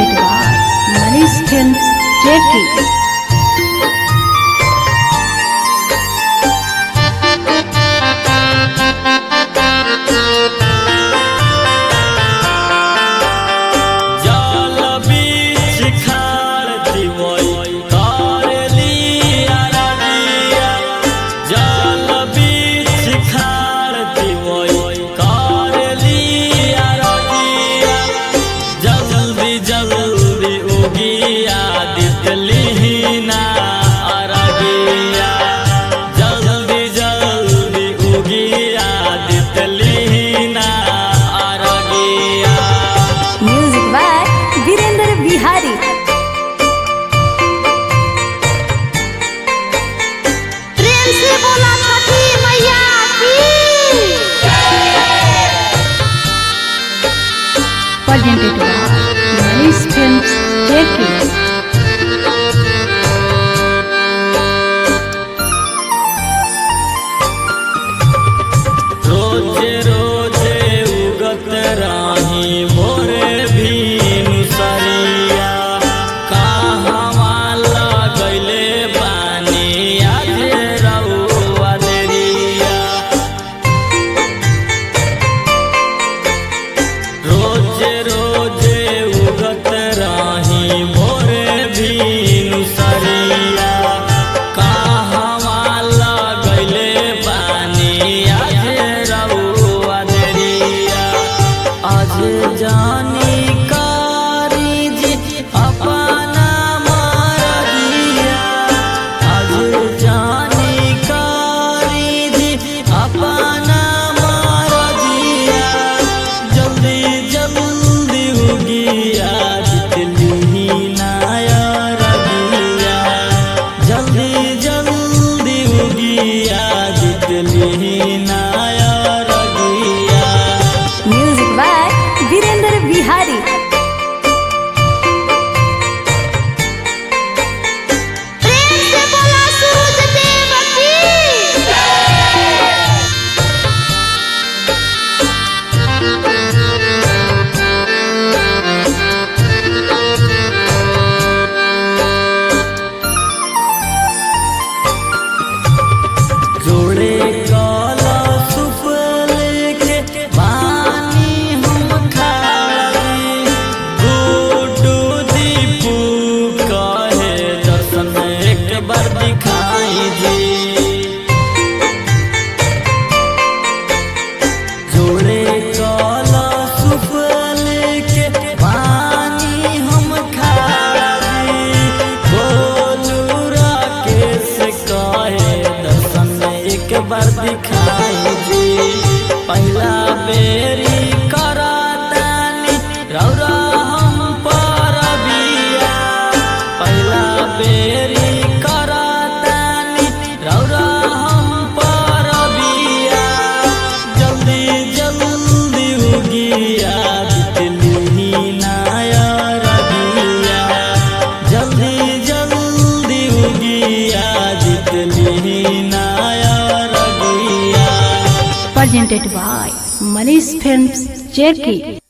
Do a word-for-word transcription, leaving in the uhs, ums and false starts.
presented by Manish Films, Jackie. Presented by Manish Films, Jackie. रोजे रोजे उगत राही मोरे भीनु सरिया कहवा लगैले बानी आज रउआ देरिया। रोजे रोजे उगत राही मोरे भीनु सरिया कहवा लगैले बानी आज रउआ देरिया। आज जानी कारी जी अपना मरजिया, आज जानी कारी जी अपना मरजिया। जल्दी जल्दी उगिया जितली नाया रगिया, जल्दी जल्दी उगिया जितली नाया रगिया। Music by Virendra Bihari. प्रेम से बोला सूरज देव की। जोड़े काला सुप लेके बानी हम खाली, गुड्डू दीपू कहे दर्शन एक बार दिखाई जी। जोड़े काला सुप लेके बानी हम खाली, बोलू राकेश कहे दर्शन एक बार दिखाई जी। पहला बेरी करातानी रौरा हम परबिया, पहला बेरी करातानी रौरा हम परबिया। जल्दी जल्दी उगिया जितली नाया रगिया, जल्दी जल्दी उगिया जितली नाया रगिया। Presented by Manish Films, Jackie.